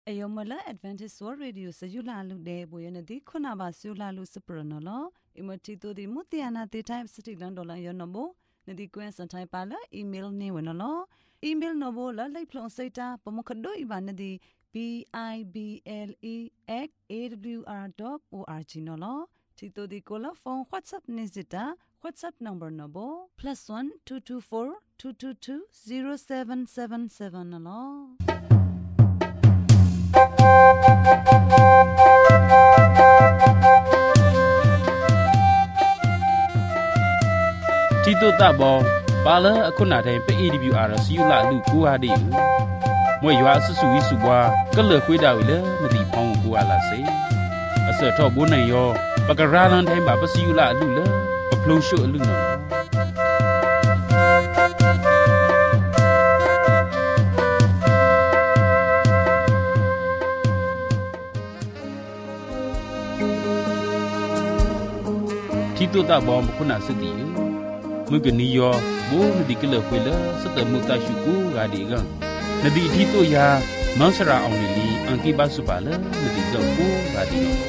Ayomala Adventist World Radio Sayula Lude Boyanadi Kunaba Sula Lucipranola, Imotito di Mutiana the Type City Landola Yonobo, Nadi Gwen Santai Pala, email Newanolo, email Novola, Lake Plonseta, Pomokado Ivanadi, BIBLE@awr.org Nolo, Tito di Cola phone WhatsApp Nizita, WhatsApp number Nobo, +1 224 222 0777 Nolo. Tito tabo bala akuna de pe AWR siula lu ku ha de mwe ywa su wi su bwa ka le khwe da wi le ma di phong ku ala se ase tho bo nai yo pa ka ra lan thai ba pa siula lu le pa phlong shu lu no Tito tabo kuna se di mugni yo bo nadi kele kwela sata mukta shuku ga di gang nadi thito ya mansara ong li anki ba su pala nadi ga ko ga di no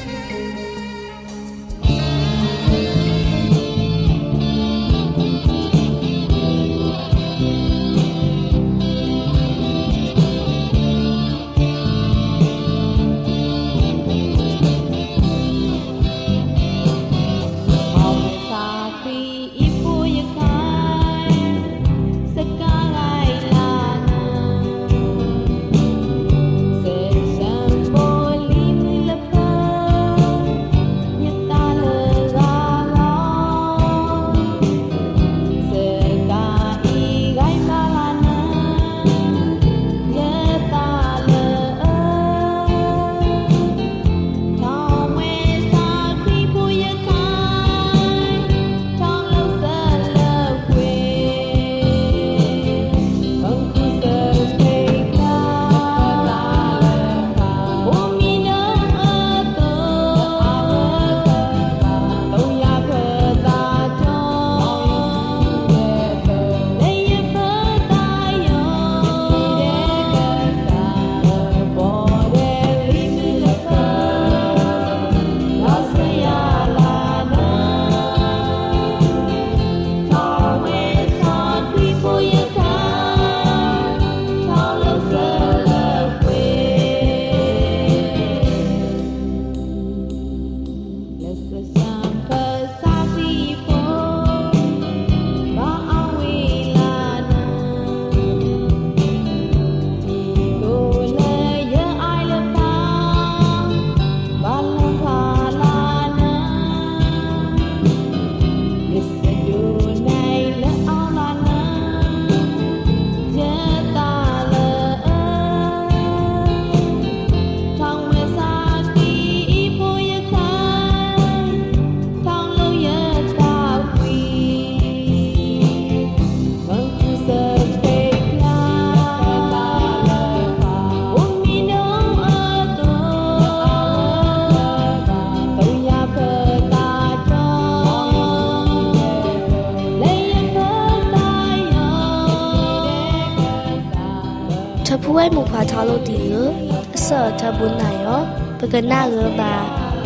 Tapuai mupatalo diu, asa tabunayo, paganaga ba,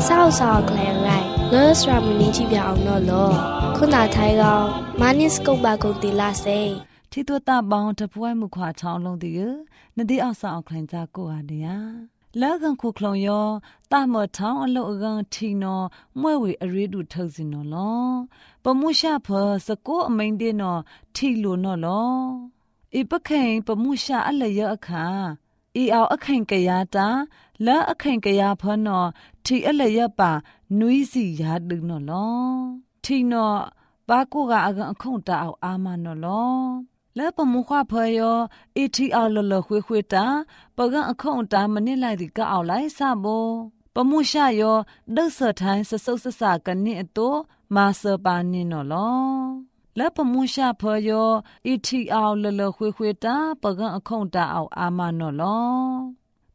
sao klang rai, nurse ramuni chibia no lo, kuna taiga, manis ko ba ko dilase. Tito ta bang Tapuai mukha chang long diu, nadi asa klang za ko adia. Lagan ku klong yo, ta mo tang alo gang tino, mwe aridu thosin no lo. Pamusha pho sako aminde no, tilo no lo. Ipakain pamusha alaya akha ao akhain kaya ta la akhain kaya phano thi alaya pa nui si ya du no lo thi no ba ko ga agan akhon ta aw ama no lo la pamu khwa phayo thi aw lo lo khwe khwe ta pagan akhon ta manit lai di ka aw lai sa bo pamusha yo dau sa thai sa sau sa sa kan ni ato ma sa pa ni no lo la pamusha phayo aw lo lo khwe khwe ta pagan akhon ta aw ama no lo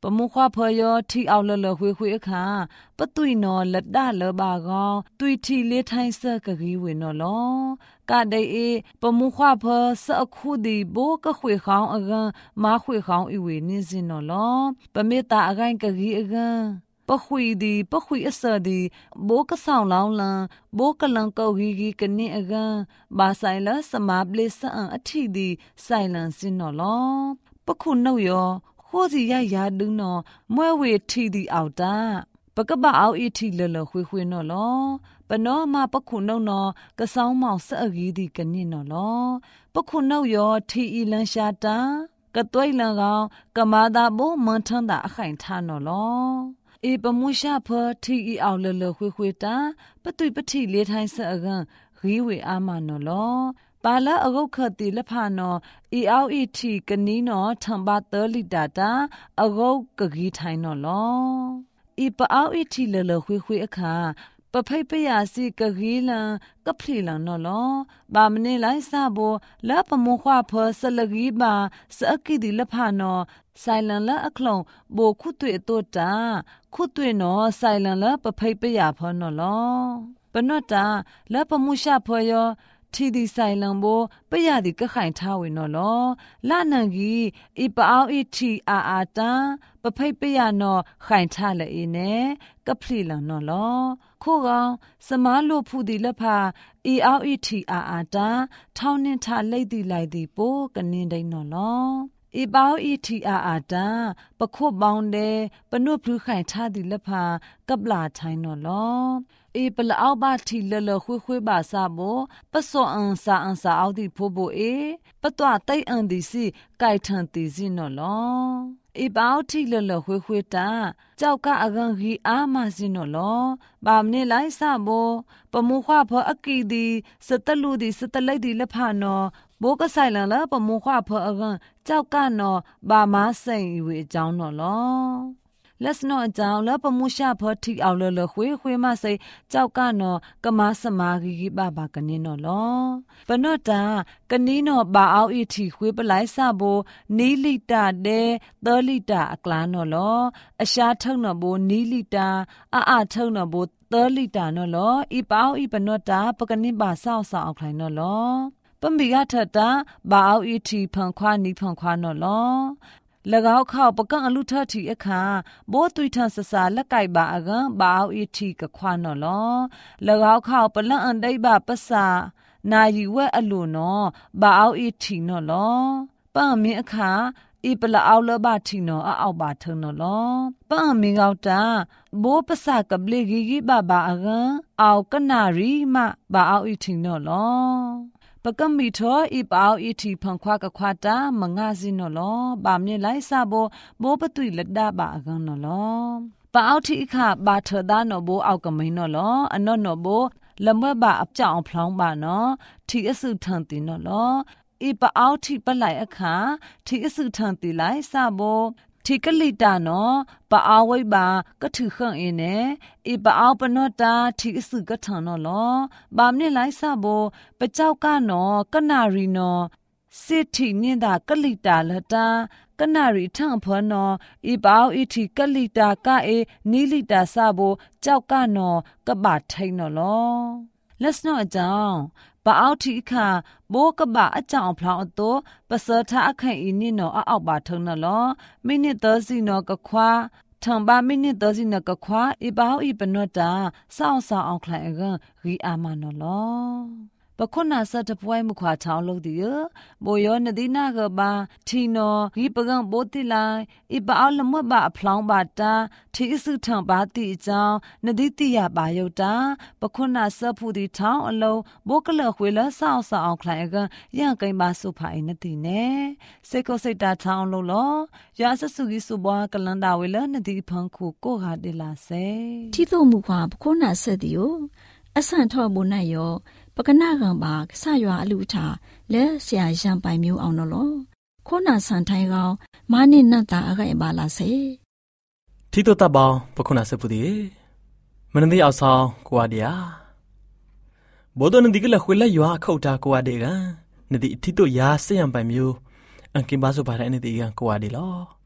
ปมุขวาเพยอที่เอาเลๆคุยๆค่ะปะตุยนอละดาเลบากองตุยที่เลไทเซกะกีเวนอลอกะไดเอปมุขวาเพอสะคูดีโบกะคุยข้าวอะกันมาคุยข้าวอีเวนิซินอลอปะเมตาอะกันกะกีอะกันปะคุยดีปะคุยอสดีโบกะสาวลาวลันโบกะลังเกากีกะนิอะกันบาไซละสมาบเลสอันอธิดีไซลันซินอลอปะคุณนอยอခိုးစီရရဒုနောမွဲဝေထီဒီအောက်တာပကပအောက်အထီလလခွေခွေနော်လောပနောမပခုနုံနောကဆောင်းမောင်စအဂီဒီကနစ်နော်လောပခုနုံယောထီအီလန်ရှာတာကတွိုင်လန်ကောင်ကမာတာဘိုမန်ထန်တာအခိုင်ထားနော်လောအေပမှုရှာဖထီအီအောက်လလခွေခွေတာပတွိပတိလေးထိုင်းစအကန်ရီဝေအာမနော်လောပါလာအဂုတ်ခတိလဖာနောအီအောက်အီတီကနီနောထံပါသလီတာတာအဂုတ်ကဂီထိုင်နော်လောအီပအောက်အီတီလလခွေခွေအခါပဖိတ်ပယာစီကဂီလန်ကပလီလန်နော်လောဘာမနေလိုက်စဘောလပမခွာဖဆလဂီဘာစအကိဒီလဖာနောဆိုင်လန်လအခလုံဘိုခုတွေ့တော့တာခုတွေ့နော်ဆိုင်လန်လပဖိတ်ပယာဖနော်လောပနော့တာလပမှုရှာဖောယောทีดีไซลังโบปะยาดิกะไข่ท้าเวနော်လောလာနန်ကြီးအပအောက်အထီအာတာပဖိတ်ပယနော်ခိုင်ထားလေနေကပလီလနော်လောခိုးကောင်စမားလို့ဖူဒီလက်ဖာအအောက်အထီအာတာထောင်းနှင်းထားလိုက်ဒီလိုက်ဒီပိုကနင်းဒိန်နော်လောအပေါအီတီအာတာပခုတ်ပေါင်းတဲ့ပနုဖလူခိုင်ထားဒီလက်ဖာကပလာထိုင်းနော်လောအေပလအောက်ပါတီလလခွေပါစာဘောပစောအန်စာအောက်ဒီဖိုးဘိုအေပတွာတိတ်အန်ဒီစီကိုက်ထန်တီစီနော်လောအေပေါတီလလခွေတာကြောက်ကအကန်ကြီးအာမစင်နော်လောဘာမနေလိုက်စဘောပမုခွာဖအကီဒီစတလူဒီစတလိုက်ဒီလဖာနော်ဘိုးကဆိုင်လန်လပမုခွာဖအကန်ကြောက်ကနော်ဘာမဆိုင်ဝေအကြောင်းနော်လောလက်စနောအကြောင်းလပမှုရှာဖတိအောင်လခွေမစိကြောက်ကနော်ကမစမာဂီဘာကနင်းနော်လောပနော့တာကနီးနော်ဘာအောက်အီတီခွေပလိုက်စဘောနီလီတာတဲ့3လီတာအကလာနော်လောအရှားထုံနော်ဘောနီလီတာအာထုံနော်ဘော3လီတာနော်လောဤပေါဤပနော့တာပကနင်းပါဆောက်အောင်ခိုင်နော်လောပမီကထတာဘာအောက်အီတီဖန်ခွာနီဖန်ခွာနော်လော၎င်းခေါပကံအလူထထီအခါဘောသွိထဆဆာလက်ကိုက်ပါအကံဘာအောက်အထီကခွာနော်လော၎င်းခေါပလန်အန်ဒိုင်ဘာပစာနာယီဝဲအလူနော်ဘာအောက်အထီနော်လောပန့်မင်းအခါဤပလအောက်လဘထီနော်အောက်ပါထုံနော်လောပန့်မင်းကောက်တာဘိုးပစကပလေဂီဘာအကံအောက်ကနာရီမဘာအောက်အထီနော်လောပကမီထောဤပေါအီတီဖန်ခွာကခွာတာမငါစင်းနော်လောဘာမနေလိုက်စဘောဘောပတုလက်ဒဘာအကန်နော်လောပအောက်တီခဘာထဒါနော်ဘောအောက်ကမိန်နော်လောအနော့နော်ဘောလမွဲ့ဘာအပြောင်ဖလောင်းပါနော်ထီအစုထန်တင်နော်လောဤပအောက်တီပလိုက်အခါထီအစုထန်တီလိုက်စဘောทีกลิตาเนาะปะอาไว้บาก็ถือเครื่องเอเนอีปะเอาปะนอตาทีสึกก็ทันเนาะลอบามนี่ไลซาโบปะเจ้ากะเนาะกะนารีเนาะสิทีนี่ดากลิตาละตากะนารีทังพอเนาะอีปะเอาอีทีกลิตากะเอนีลิตาซาโบเจ้ากะเนาะกะบะไทเนาะลอlet's know အကြောင်းပအောက်တီခါဘိုးကပအကြောင်းဖလောင်းအတော့ပစောထအခိုင်အင်းနော်အောက်ပါထုံးနော်လောမိနစ်30နော်ကခွာထံပါမိနစ်30နော်ကခွာအပေါဤပနော့တာစောင်းဆောင်အောင်ခလိုက်အကရီအာမနော်လောပခုနာစတပွဲမခွာချောင်းလို့ဒီဘိုယောနဒီနာကဘာထီနောရီပကံဘိုတိလိုက်အပအောလမွတ်ဘာအဖလောင်းပါတာထီစုထံပါတိအကြောင်းနဒီတိယပါယုတ်တာပခုနာစဖူဒီထောင်းအလုံးဘိုကလခွေလဆောင်းဆောင်ခလိုက်အကရန်ကိမ္ပါစုဖိုင်နတိနေစေကိုစိတ်တာထောင်းလို့လောရာဆစုကြီးစုဘွားကလန်တာဝေလနဒီဖန်ခုကိုဟာတေလာစေတီတို့မူခွာပခုနာဆက်ဒီကိုအဆန်ထော့ဘုန်နိုင်ယောပကနာကံပါဆရွာအလူထာလဲဆရာရံပိုင်မျိုးအောင်နော်ခေါနာဆန်ထိုင်ကောင်မာနိနတ်တာအခိုင်ပါလာစေထီတိုတပေါင်းပခုနာစပူဒီမနဒီအောင်ဆောင်ကိုအဒီယာဘောဒနဒီကလခွေလရွာခောက်တာကိုအဒီကနဒီထီတိုရာဆရံပိုင်မျိုးအန်ကင်ပါဆိုပါတဲ့နဒီကကိုအဒီလော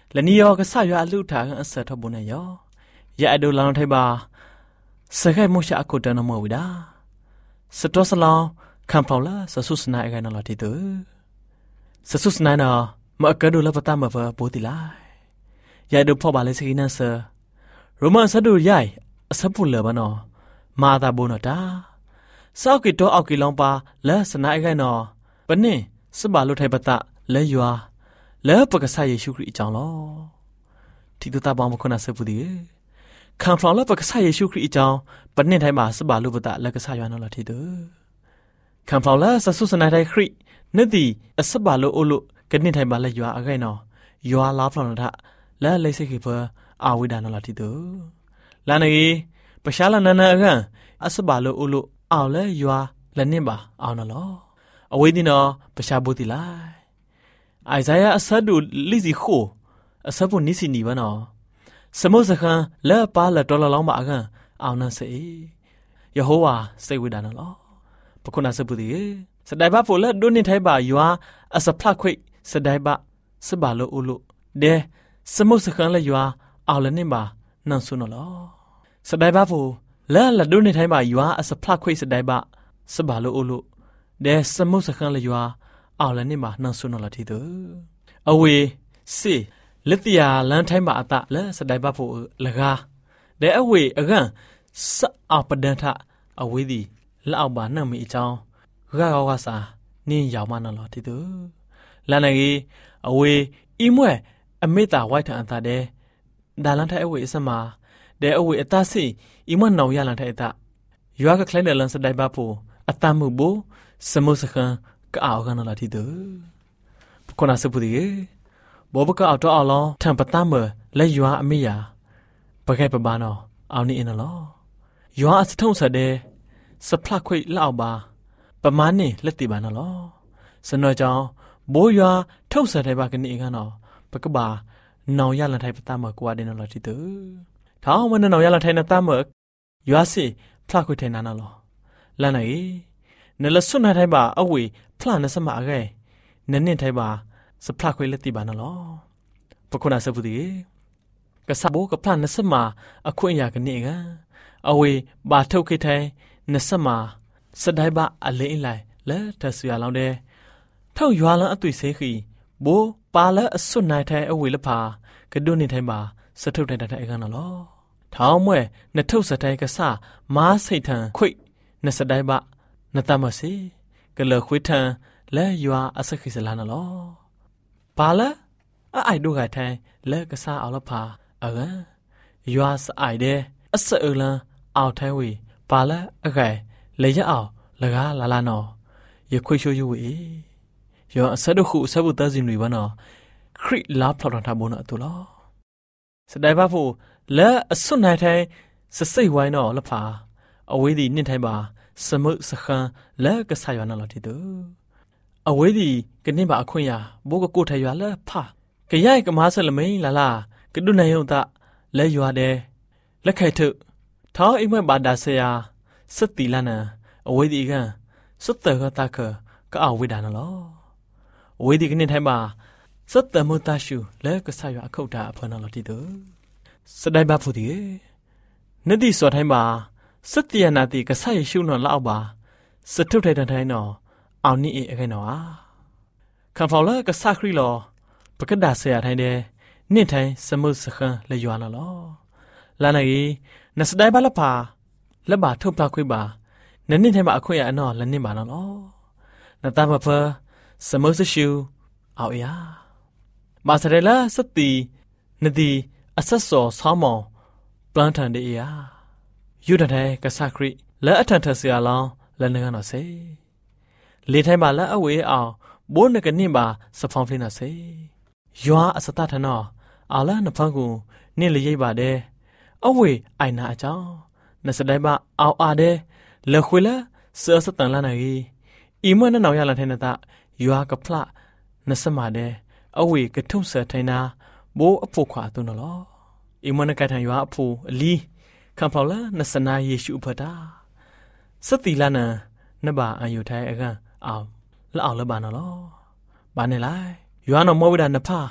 และนี่ยอก็สายาลูทางอันเสทบุญยอยาดูลองไทยบาสกายมุชากุดนมวิดาสตอสลองคำพาวละสสุสนาเอกนลอติตุสสุสนาเนาะมาเกิดดูแลปตามแบบปติลายาดูพ่อบาเลสกินันเซโรมันสะดูใหญ่สับปุ่นเลยบ้านอมาตาบุนอตาสาวกิโตเอากิลองปาและสนาเอกนอปนนี่สบาลุไทยปตะและยัวและปกษาเยซูคริสต์จังลอที่ตุตาบองมาคนอาเซปุดีคำพาวละปกษาเยซูคริสต์จังปนนี่ไทยมาสบาลุปตะและกษายานอลอติตุคำพาวละสสุสนาไทยครินดีสบาลุโอลุกันนี่ไทยบาละยัวอะไรนอยัวลาฟลอนทะและเลยสิกิเพออาวิดานอลาติตุลานีประชาลนานากันสบาลุโอลุเอาเลยยัวและนี่บ่าเอานอลอวิดินอประชาบุติไลไอซายาสัดูลิซิโคสับปุนิสินีวะนอสมุสกันและปาละตอลลองบ่ากันเอานั่นเสยโฮวาเสวิดานอลปะคุณาสบุติสดายบาโฟละดุนิไทยบายัวสพลักควิสดายบาสบาลุโอลุเดสมุสกันละยัวเอาละนี่บ่านั่นสุนอลสดายบาโฟและละดุนิไทยบายัวสพลักควิสดายบาสบาลุโอลุเดสมุสกันละยัวเอาละนี่บ่านั่นสุนอลทีตุอเวสิลิตยาลันไทยบาอตะและสดายบาโฟละกาเดอเวอกันสะเอาปดันทะอเวดีละเอาบานั่นมีจองก้าวว่าสานี่ยาวมานอลทีตุลานีอเวอีมวยอเมตาไว้ทางอันตาเดดาลันไทยอเวสมาเดอเวอตาสิอีมันนอยาลันไทยตะยัวก็คล้ายเดลันสดายบาโฟอตามุโบสมุสกันก็เอากันนอลทีตุคนอาสบุดีบ่บก็เอาตัวเอาลอทางปตามเมและยัวอเมียปะไกปะบานอเอานี่นอลยัวอสทงสะเดสพลักควิละเอาบาประมาณนี้ละติบานอลสนอจอโบยัวทุกสะไทบากันนี่กันนอปะกบานอยาลันไทยปตามเมกว่าเดนอลทีตุท้าวมันนอยาลันไทยนตามเมยัวสิพลักควิไทนานอลลาไหนเนลสุนไทยบาอเวพลานสมาไกเนเนไทยบาสพลักควิละติบานอลปะคุณอาสบุดีกษับโบกับพลานสมาอคุยยากันนี่กันอเวบาทุกคิไทยนสมาสดายบาอเลอิไลและทัศยาลองเดเท่ายัวลันอตุยเสขีโบปาและสุนนายไทยอเวลพากระดุนนี่ไทยบาสะทุไทยไทยกันนอท้าวมวยนทุสะไทยกษามาสิทันคุยนสดายบานตามสิกะเลคุยทันและยัวอสกิสลานอปาละไอดูไกไทยและกษาเอาละพายัวสไอเดอสเอลันเอาไทยวีปาละไกเลยจะเอาละกาลาลานออย่าคุยโชยุวียัวสะดุขุสะบุตาจินวีวานอคริลาพลอดทาบุนอตุลอสดายบาฟูและสุนไทยไทยสะใส่ไว้นอละพาเอาไว้ดีนินไทยบาสมุสขันและกษายานอลทีตุเอาไว้ดีกันนี่บาคุยยาโบกกูไทยยาและพากะยายกะมาสละเมลาลากะดุนายยงตะและยัวเดและไข่ถุท้าวอิมบาดาเซียสติลานาเอาไว้ดีกันสุดเตอร์ก็ตาก็เอาไว้ดานอลเอาไว้ดีกันนี่ไทยบาสุดเตอร์มุตาชูและกษายาเข้าตาพนอลทีตุสดายบาฟูดีนดีสวดไทยบาสติยานาติกษายชูนอละเอาบาสทุไทยไทยนอเอานี่เอไกนอคำฟาวละกษาคริลอปกดาเสียไทยเดนี่ไทยสมุสขันเลยยัวนอลลานายีนัสได้บาลพาและบาทุพลาคุยบานั่นนี่ไทยบาคุยอันนอและนี่บานอลนาตามาเพอสมุสชิวเอาเอียบาสเดละสตินดีอัสสอสามอปลานทันเดียยูดันไทยกษาคริและอัตันเทเสียลองและนึกนอเซลีไทยบาและอเวเอาบนกันนี่บาสฟองฟลินาเซยัวอสตาทนอเอาละนพังกูนี่เลยบาเดอเวไอนาเจ้านัสได้บาเอาอาเดเลคุยละเสือสตันลานาอีอีเมื่อนั้นเอายาลันเทนตะยัวกับพระนัสมาเดอเวกระทุ่มเสือไทนาโบอภูขวาตัวนอลอีเมื่อนั้นกายทางยัวอภูลีคำพลาละนัสนาเยซูพดาสติลานานบาอายุไทยกันเอาละเอาละบานอลบานในไลยัวนอมวิดานพา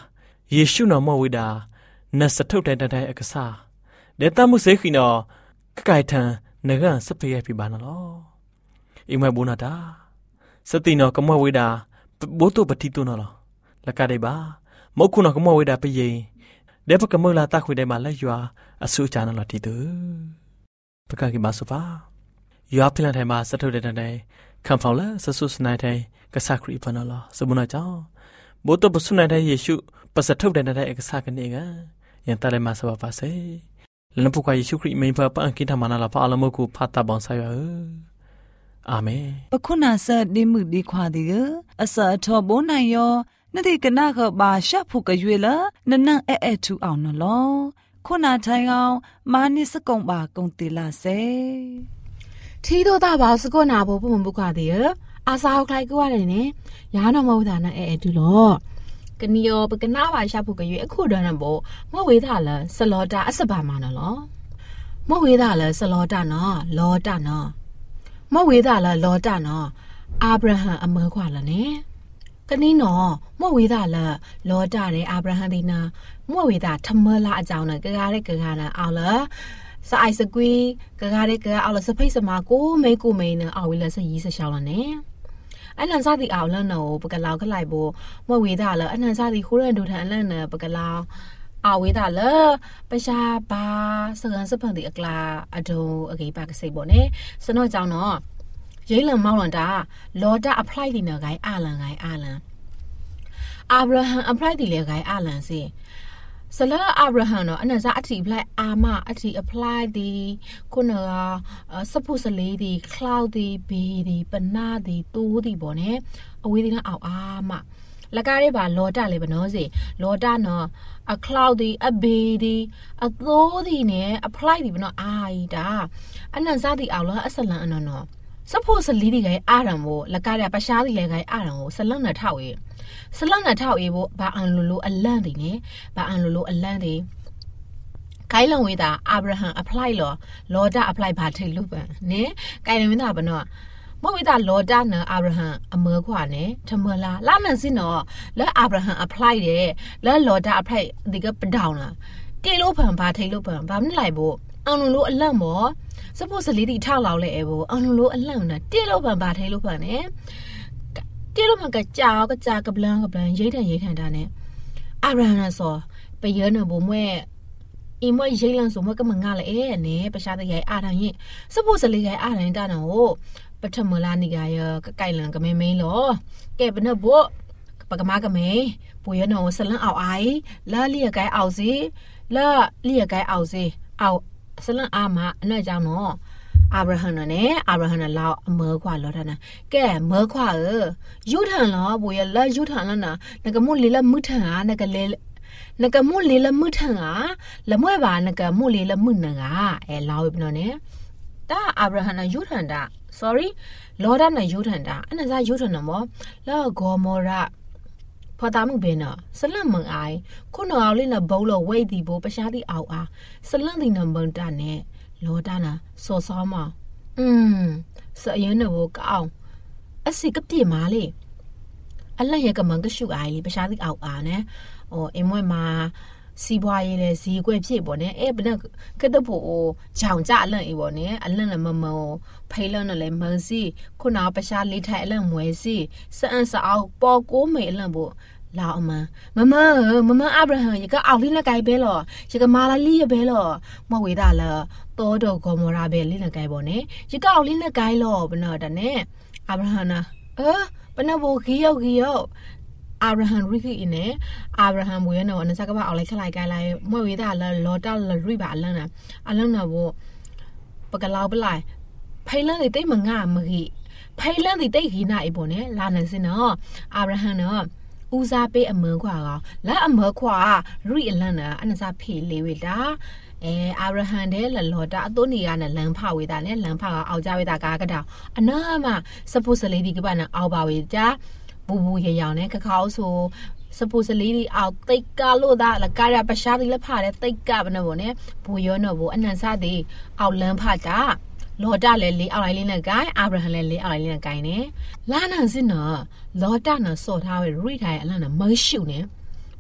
ယေရှုနော်မဝိဒါနတ်စထုတ်တဲ့တဲ့အကစားဒေတာမှုစေခိနော်ကကိုင်ထန်နဂန်စပရဲ့ပြပါနော်အိမ်မဘူနာတာစတိနော်ကမဝိဒါဘိုးတို့ပတိတုနော်လကတဲ့ပါမုတ်ခုနော်ကမဝိဒါပြရင်ဒေပကမလာတခွေတဲ့မှာလက်ရွာအဆူချာနော်တီတူပကကိမဆပါရွာပြလန်ထိုင်မှာစထုတ်တဲ့ခံဖောက်လာဆဆုစနိုင်တဲ့ကဆာခရီဖနော်စမနာကြောင့်ဘိုးတို့ပစုနိုင်တဲ့ယေရှုပစထုတ်တဲ့အကစားကနေကယန်တလည်းမဆပါပါစေလနပုကယေရှုခရစ်မိန်ဖပန်ကိတမနာလာပါအလမကုဖတ်တာပေါင်းဆိုင်ရအာမင်ပခုနာဆတ်ဒီမှုဒီခွာဒီအစအထောဘုံနိုင်ယောနတိကနာခပါရှဖုကရွေလာနနန်အဲထူအောင်နော်ခုနာထိုင်အောင်မာနိစကုံပါကုံတီလာစေထီတို့တာပါစကုနာဘောပုံပုခါဒီအာစာခလိုက်ကွာတယ်နဲ့ရာနမဝဒနာအဲတူလောကနီယောပကနာပါရှဖုကရွေအခုတော့နဘောမဝေးတာလဆလောတာအစပါမနော်မဝေးတာလဆလောတာနော်လောတာနော်မဝေးတာလလောတာနော်အာဗြဟံအမေခွာလနဲ့ကနီနော်မဝေးတာလလောတာတဲ့အာဗြဟံဒီနာမဝေးတာထမလာအကြောင်းနဲ့ကကားတဲ့ကကားနဲ့အော်လာစအိုက်စကွီကကားတဲ့ကကားအော်လာစဖိတ်စမကိုမေနဲ့အော်ဝီလဆရီစရှောင်းလနဲ့အနန်စားဒီအောင်လန်နော်ပကလောက်ခလိုက်ဖို့မဝေးတာလအနန်စားဒီခိုးရန်ဒူထန်အလန်နဲ့ပကလောက်အဝေးတာလပရှာပါစကန်စပန်ဒီအကလာအဒုံအကေပါကစိတ်ပေါ့နဲ့စနော့ကြောင့်နော်ရိလန်မောင်းလန်တာလော်တာ apply ဒီနော်ဂိုင်းအာလန်အာဗြဟံ apply ဒီလေဂိုင်းအာလန်စီဆလာအာဗြဟံနော်အနန်စားအတီ apply အာမအတီ apply ဒီခုနကစပုစလေးဒီ cloud ဒီဘေးဒီပနာဒီတူဒီပေါ့နဲ့အဝေးဒီကအောက်အာမလကားလေးပါလော်တာလေးဘနော်စီလော်တာနော်a cloud ဒီအဘေးဒီအသိုးဒီနဲ့ apply ဒီဘနော်အာဤတာအနန်စားဒီအောက်လားအဆလန်အနော်စဖို့စလီဒီကအာရံမို့လကားရပရှားဒီလေကအာရံကိုဆလန်နဲ့ထောက်ရေးဆလန်နဲ့ထောက်ရေးဖို့ဘာအန်လိုအလန့်ဒီနဲ့ဘာအန်လိုအလန့်ဒီကိုင်းလုံဝေးတာအာဗြဟံ apply လော်တာ apply ဘာထိလို့ပန်နဲ့ကိုင်းလုံဝေးတာဘနော်မဝေးတာလော်တာနဲ့အာဗြဟံအမေခွာနဲ့ထမလာလာမန်စင်နော်လဲအာဗြဟံ apply တဲ့လဲလော်တာ apply ဒီကပဒေါင်းလားတေလို့ပန်ဘာထိလို့ပန်ဘာမလိုက်ဖို့အန်လိုအလန့်မောစပုစလေးတီထောက်လောက်လဲဘောအန်လိုအလန့်နဲ့တေလို့ပန်ဘာထိလို့ပန်နဲ့တေလို့မှကကြာကပလန်ရိတ်ထန်တာနဲ့အာဗြဟံဆိုပယနဘမွဲအမွေရိတ်လန်ဆိုမကမငါလဲနဲ့ပရှားတဲ့အာရန်ရင်စပုစလေးကအာရန်တာနော်ပထမလာနေကရကိုင်လန်ကမဲမင်းလောကဲဘနဘောပကမာကမဲပူရနော်ဆလန်အောင်အိုင်လာလီယကိုင်အောင်စီလာလီယကိုင်အောင်စီအောင်ဆလန်အာမအနဲ့ကြောင့်နော်အာဗြဟံနဲ့အာဗြဟံလောက်အမေခွာလောတာနာကဲမေခွာယူထန်လောဘူရလာယူထန်လနာနကမွလီလမှုထန်နကလေနကမွလီလမှုထန်လမွဲပါနကမွလီလမှုနငါအဲလောဝိပနော်နဲ့တာအာဗြဟံယူထန်တာ sorry လောတာနဲ့ယူထန်တာအနစားယူထန်နော်လောဂောမောရพอตามุเบนะสลัมมังไอคุณเอาลินะบ่ลอเวดีโบปะชาติเอาอาสลัมดินะมังตาเนโลตานะซอซอมาสะยนนะโบกเอาอสิกะปิมาလေအလက်ရကမန်ကရှုအိုင်လီပရှားတိအောက်အာနဲဟိုအင်မွဲမှာစီးပွားရေးလေဇီကွဲ့ဖြစ်ပေါ့နဲဘနကတဖို့ဂျောင်ကြအလန့်အေးပေါ့နဲအလန့်လည်းမမောဖိလန့်လည်းမန်စီခုနပရှားလေးထိုင်အလန့်မွဲစီစအန်စအောက်ပေါ်ကိုမေအလန့်ဖို့လာအမမအာဗြဟံရကအောက်လေးနဲ့ကြိုက်ပဲလောရကမာလာလီရပဲလောမဝေတာလာတောတော့ဂေါမောရာပဲလေးနဲ့ကြိုက်ပေါ့နဲရကအောက်လေးနဲ့ကြိုက်လောဘနော်တနဲ့အာဗြဟံနာပနဘောခီယောအာဗြဟံရိခိနဲ့အာဗြဟံမွေးနော်အနစကပါအောင်လိုက်ခလိုက်ကိုင်းလိုက်မွေဝေးတာလောတာလရိပါအလန်းနာဘောပကလောက်ပလိုက်ဖိလန်းတွေတိတ်မငါမကြီးဖိလန်းတွေတိတ်ခီနာအေးပေါ့နဲ့လာနေစင်နော်အာဗြဟံနော်ဦးစားပေးအမခွာကောလာအမခွာရိအလန်းနာအနစဖေလေးဝေတာအာဗြဟံတဲ့လောတာအသွနေရနဲ့လန်ဖဝေးတာနဲ့လန်ဖကအောက်ကြဝေးတာကားကတောင်အနာမစပုစလေးဒီကပနာအောက်ပါဝေးကြဘူရရောင်နဲ့ကကောက်ဆိုစပုစလေးဒီအောက်တိတ်ကလို့ဒါလကာရပရှားဒီလဖာတဲ့တိတ်ကဘနဘောနဲ့ဘူရောနော်ဘူအနန်စားသည်အောက်လန်ဖတာလောတာလည်းလေးအောက်လိုက်လေးနဲ့ဂိုင်းအာဗြဟံလည်းလေးအောက်လိုက်လေးနဲ့ဂိုင်းနဲ့လာနန်စင်နော်လောတာနော်စော်ထားဝေရိထိုင်အလန်နော်မရှို့နဲ့မ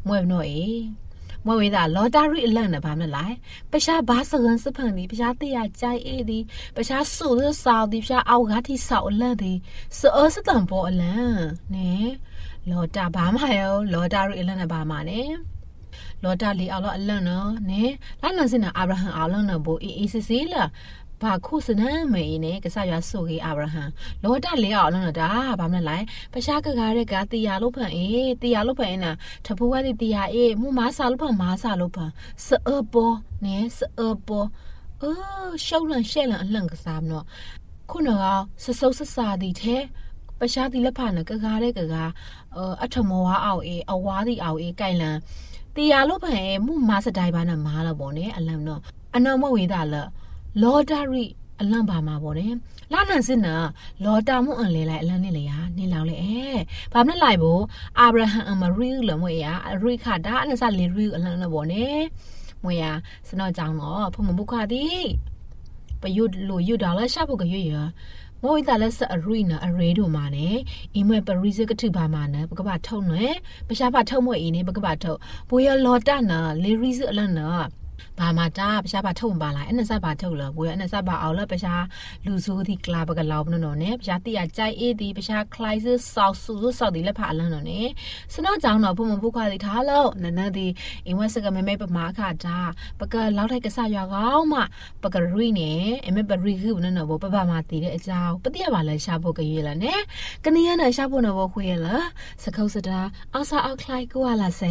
มวยหน่อยมวยด่าลอตารีเล่นนะพามนั่นแหละประชาบาสกันสะพังดีประชาตียใจเอดีประชาสู้เรื่องสาวดีประชาเอากาที่สาวเล่นดีเสือสตันปอเล่นเนี่ยลอตาบามาเอลลอตารีเล่นนะบามาเนี่ยลอตาลีเอาละเล่นเนาะเนี่ยแล้วนั่นสินะอับราฮัมเอาเล่นนะโบอีซีละบาคู่สนะเมย์เนี่ยก็สายสู้กับอับราฮัมลอตาลีเอาเล่นนะด้าบามนั่นแหละประชากะเรกาตียาลุพันตียาลุพันน่ะทับพวกตียามูมาซาลุพันมาซาลุพันเสือปอเนี่ยเสือปอชาวลันเชลันหลังก็สามเนาะคุณเอาสสาดีเทประชาติละพันน่ะกะเรกะอัฐมวาเอาเอาวาดีเอาไก่ลันตียาลุพันมูมาสดายบานะมาละบ่เนี่ยอันนั้นเนาะอันนั้นมวยด่าละลอตารีอันนั้นบามาบ่เนี่ยล้านนั่นสินะลอตามูอันเลไลอันนั้นนี่เลยอ่ะนี่แล้วเลยบานั่นไล่บ่อับราฮัมมารีละมวยอ่ะรีคาดาอันนั้นซะเลรีอันนั้นบ่เนี่ยมวยอ่ะสนอจังเนาะพอมันบุคคาดิไปยุดลุยุดดาละชาบุกก็เยอะๆมวยด่าละสะรีนะอเรโดมาเนี่ยอีเมปรีซก็ถือบามานะบกบะท่อเนี่ยประชาบะท่อมวยอีนี่บกบะท่อบ่ยลอตานะเลรีซอันนั้นนะบามาจ้าประชาบาท่งบาลายอันนั้นซะบาท่งละบ่ยอันนั้นซะบาเอาละประชาลูซูที่กลาบกะลาวบนเนี่ยประชาติยาใจดีประชาคลายซซาวซูซาวดีละพาลันเนี่ยสนอจังเนาะพวกมันผู้คาดิท้าแล้วนั่นน่ะดิอิงว่าสกะแม่ปะมาค่ะจ้าปะกะลาวไทกะซะยาก้าวมาปะกะรีเนี่ยเอเมบรีคือนั่นน่ะบ่ปะมาตีတဲ့အကြောင်းပတိယပါလဲရှာဖို့ကြရလာနဲ့ကနေရနဲ့ရှာဖို့နော်ခွေရလာစကောက်စတာအဆာအောက်ခလိုက်ကိုလာစေ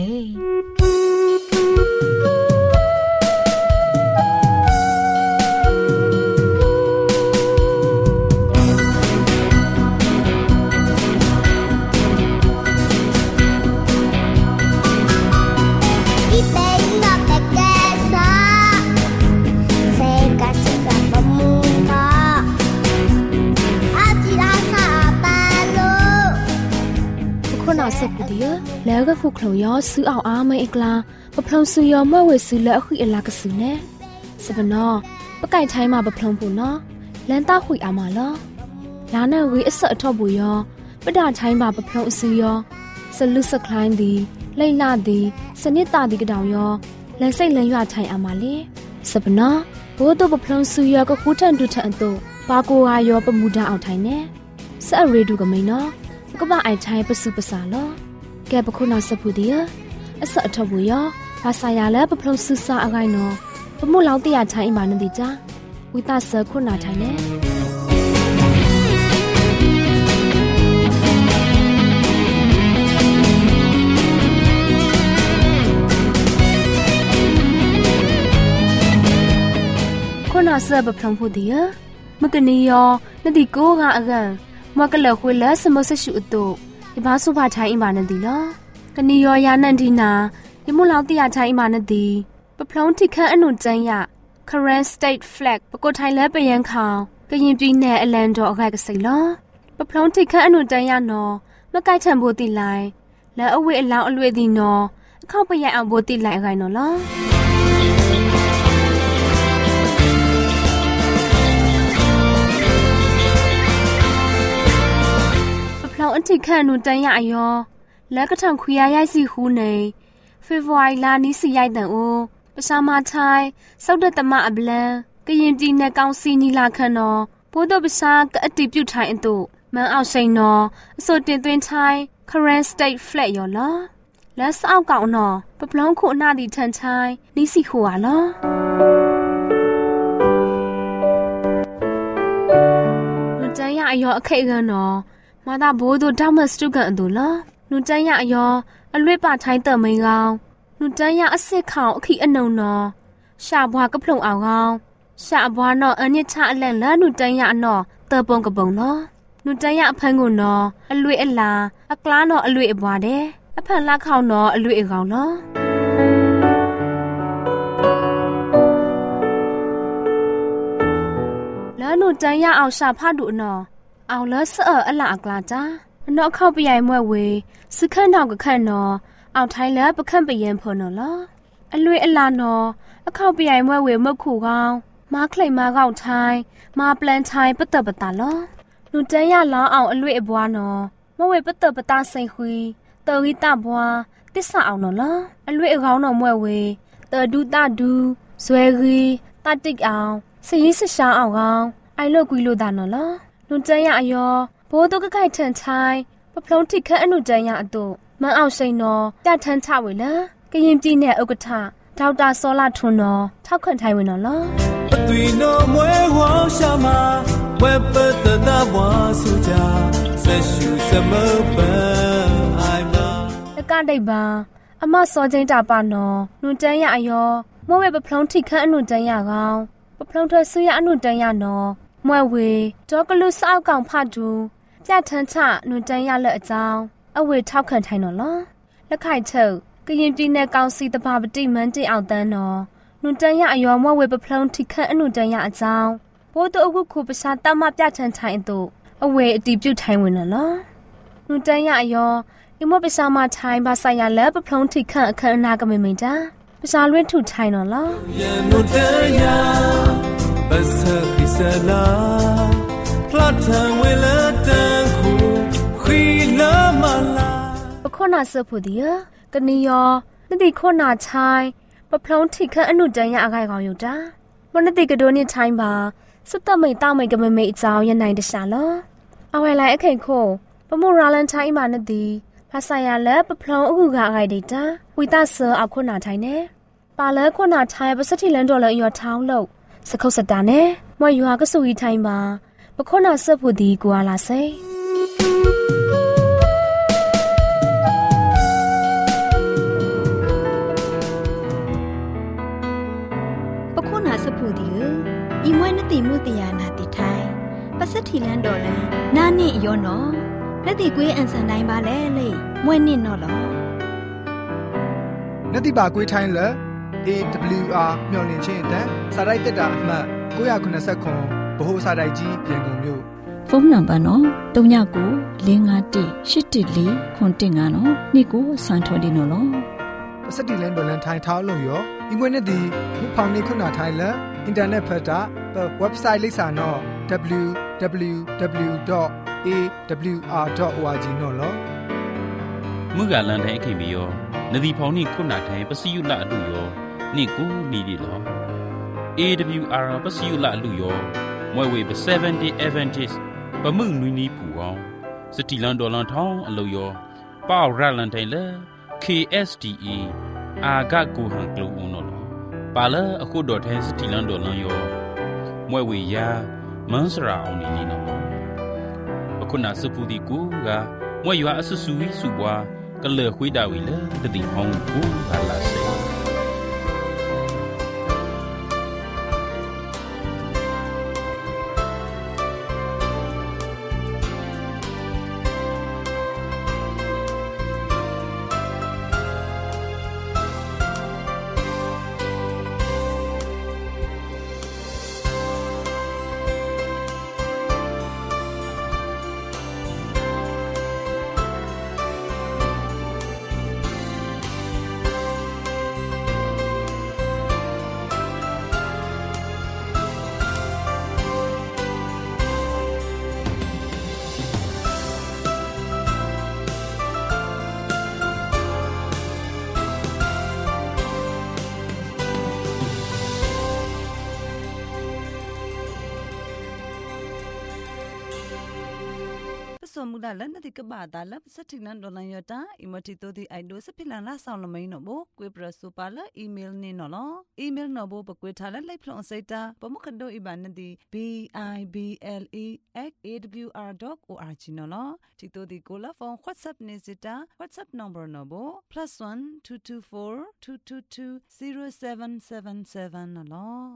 สักเดียวแล้วก็คุกเขาย้อซื้อเอาอาไม่อีกลาปะพลงซื้อยอเมื่อเวซื้อแล้วคุยอลากระสือแน่สบนอปะไก่ไทยมาปะพลงปูนอแลนต้าคุยอามาล้อล้านเวอสะทอบุยอปะดาไทยมาปะพลงซื้อยอสลุสคลายดีไล่ลาดีสนิตาดีกระดาวยอแลนใส่แลนยาไทยอามาเลสบนอโบตัวปะพลงซื้อยอก็คู่ทันดูทันโตปาโกวายอปะมูดาเอาไทยแน่สะเรดูก็ไม่เนาะก็บ่าไอ้ไทยประสุภาษาล้อแกปะคุณนาสะพุดีอสะทบุยอภาษายาและปะพลงศึกษาอะไรเนาะปะมู่เหลาติยาไทยมานันติจ้าวิตาเสคุณนาไทยแน่คุณนาเสปะพลงพุดีมะกะนียอนันติโกกะอะกันมากะเลคุยและสมสชุอุตุอิบาสุภาไทยอิมานันติลอกะนิยอยานันตินายิมุลาวติยาไทยอิมานันติปะพลองที่คันอนุจันยะ Current State Flag ปะกดไทยและไปยังข่าวกะยินปีแนอแลนดออะไรกะไสลอปะพลองที่คันอนุจันยะนอมะไกทันโบติไลและอเวอลาวอลวยดีนอเข้าไปยังเอาโบติไลอะไรนอลอเราอันที่แค่หนูใจใหญ่ยอแล้วก็ทำคุยย้ายสิหูในเฟบรุยลานี้สิยายแต่โอประชามาไทยเศร้าเดตมาอับแลก็ยินดีในกองซีนีลาคานอพวกตัวประชาก็อติบอยู่ไทยอันตุมันเอาใส่นอโซเดนตัวไทย current state flag ยอละและเศร้าเก่านอปะพลองคู่หน้าดีทันไทยนี้สิหัวละหนูใจใหญ่ยอเคกันนอมาตาโบดูดามัสตุกันดูละหนูใจอยากยออลุยป่าไทยเติมไม่เงาหนูใจอยากเสกข่าวขี้อนนอชาบัวก็พลงเอาเงาชาบัวนออันนี้ชาแหลงแล้วหนูใจอยากนอเติมปงกับปงเนาะหนูใจอยากพังงูนออลุยอลาอกลานออลุยบัวเด้อพังลาข่าวนออลุยเงาเนาะแล้วหนูใจอยากเอาชาผ้าดุนอเอาละเสออละอกลาจ้านอเข้าไปใหญ่มวยเวซึขันดาวกับขันนอเอาไทยแล้วประคันไปเย็นพอนอละอลุยอลานอเข้าไปใหญ่มวยเวเมื่อขู่เงามาใครมาเงาไทยมาแปลนไทยปะเตอปะตาละหนูใจอยากล้อเอาอลุยบัวนอเมื่อเวปะเตอปะตาใส่คุยเตอริตาบัวတစ္ဆာအောင်နော်လားအလွေအကောင်းတော်မွဲဝေတဒုတဒုဇွဲရီတတိတ်အောင်စရေးစရှာအောင်ကောင်အိုင်လို့ကွီလို့တာနော်လားနုတန်ရအယောဘိုးတို့ကခိုက်ထန်ချိုင်းပဖလုံးထိခက်အနုတန်ရအတို့မန်းအောင်စိန်နော်တထန်းချဝေလားကရင်ပြည်နယ်ဥက္ကဋ္ဌဒေါက်တာစောလာထွန်းနော်ထောက်ခံထိုင်ဝင်နော်လားအသွေးနော်မွဲဝေါရှာမှာဝဲပတတဘွားစုကြဆက်ရှူစမပအိုင်မာတကတိတ်ပါအမစောချင်းတာပါနော်နုတန်ရအယောမွဲဝဲပဖလုံးထိခက်အနုတန်ရကောင်ပဖလုံးထွဲဆူရအနုတန်ရနော်မွဲဝေဒေါကလူစောက်ကောင်ဖတ်သူပြထန်းချနုတန်ရလက်အကြောင်းအဝေထောက်ခံထိုင်နော်လားလက်ခိုက်ချုပ်ကရင်ပြည်နယ်ကောင်စီတဘာပတိမန်းတိအောင်တန်းနော်နုတန်ရအယောမွဲဝေပဖလုံးထိခက်အနုတန်ရအကြောင်းဘိုးတို့အခုခုပစာတမပြထန်းထိုင်တို့အဝေအတီးပြုတ်ထိုင်ဝင်နော်လားနုတန်ရအယောဒီမပစာမထိုင်ဘာဆိုင်ရလက်ပဖလုံးထိခက်အခန်းအနာကမိမိန်တာပစာလွင့်ထုထိုင်နော်လားနုတန်ရပစခိစလာဖလတ်ထံဝဲလာတန်ခုခီလာမလာပခွနာဆဖို့ဒီကနီယောနတိခွနာချိုင်းပဖလုံးထိခက်အနုတန်ရအခိုင်ကောင်ယူတာမနတိကဒိုနေထိုင်းပါစတမိတ်တောက်မိတ်ကမမိတ်အကြောင်းရနိုင်တရှာလောအဝဲလိုက်အခိန်ခိုပမိုရာလန်ချိုင်းမာနတိဖာဆိုင်ရလက်ပဖလုံးအခုကအခိုင်ဒေတာဝီတာဆာအခွနာထိုင်းနေပါလဲခွနာထိုင်းပစတိလန်ဒေါ်လာယောထောင်းလို့စခုတ်စတာနဲ့မွေရွာကဆူကြီးထိုင်းပါပခွနာဆဖို့ဒီကွာလာစေပခုနာစဖူဒီဤမွဲနတိမှုတယာနာတိထိုင်ပစတိလန်ဒေါ်လန်နာနိယောနော်လက်တိကွေးအန်ဆန်တိုင်းပါလေလေမွဲနစ်နော်လောနတိပါကွေးထိုင်းလေ AWR မျော်လင့်ခြင်းအတန်းစာရိုက်တက်တာအမှတ်989ဗဟိုစာရိုက်ကြီးရန်ကုန်မြို့ဖုန်းနံပါတ်နော်39 651 814 915နော်နေ့ကိုစံထော်ဒီနော်လောပစတိလန်ဒေါ်လန်ထိုင်ထောင်းလို့ရောဒီမွေးနေ့ဒီမြဖောင်နေခုနာထိုင်လအင်တာနက်ဖတ်တာ website လိပ်စာနော် www.awr.org နော်လောမူကလန်တိုင်းအခင်ပြီးရောနဒီဖောင်နေခုနာထိုင်ပစီယုလအလူရောနေ့ကိုနေဒီလော AWR ပစီယုလအလူရောမွဲဝေ7 day Adventist ပမှုနွီနီပူအောင်စတီလန်ဒေါ်လန်ထောင်းအလူရောပေါရလန်တိုင်းလေ KSDA အာဂတ်ကိုဟန်ကလူဦးနော်ပါလာအခုတော်ထိုင်းစတီလန်ဒေါ်လန်ရောမွဲဝေယာမန်းစရာအောင်နေနော်အခုနာစပူဒီကူကမွဲရွာအဆဆူဝီစုပွားကလေခွေးတာဝီလေတတိဟောင်းကူဟာလာစေสมุดาลันติกบาตาลับสถินันดอลันยตาอิมติโตติไอโดสพิลันลาซาวลมัยนโบกวยปรสุปาลอีเมลนี่นอลอีเมลนโบปกวยทาลไลพลอนไซตาปมุขโดอิบานติ bible@awr.org นอลติโตติโกลาฟอนWhatsApp เนซิตา WhatsApp number นโบ+1 224 222 0777นอล